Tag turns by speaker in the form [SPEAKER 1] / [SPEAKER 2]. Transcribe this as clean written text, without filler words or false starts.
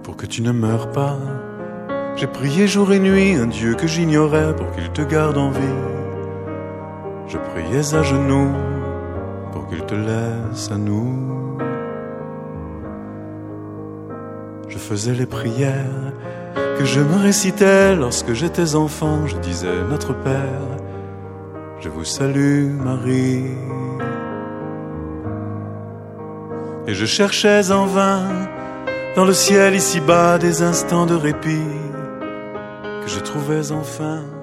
[SPEAKER 1] pour que tu ne meurs pas. J'ai prié jour et nuit un Dieu que j'ignorais pour qu'il te garde en vie. Je priais à genoux pour qu'il te laisse à nous. Je faisais les prières que je me récitais lorsque j'étais enfant. Je disais Notre Père, je vous salue Marie. Et je cherchais en vain dans le ciel ici-bas des instants de répit que je trouvais enfin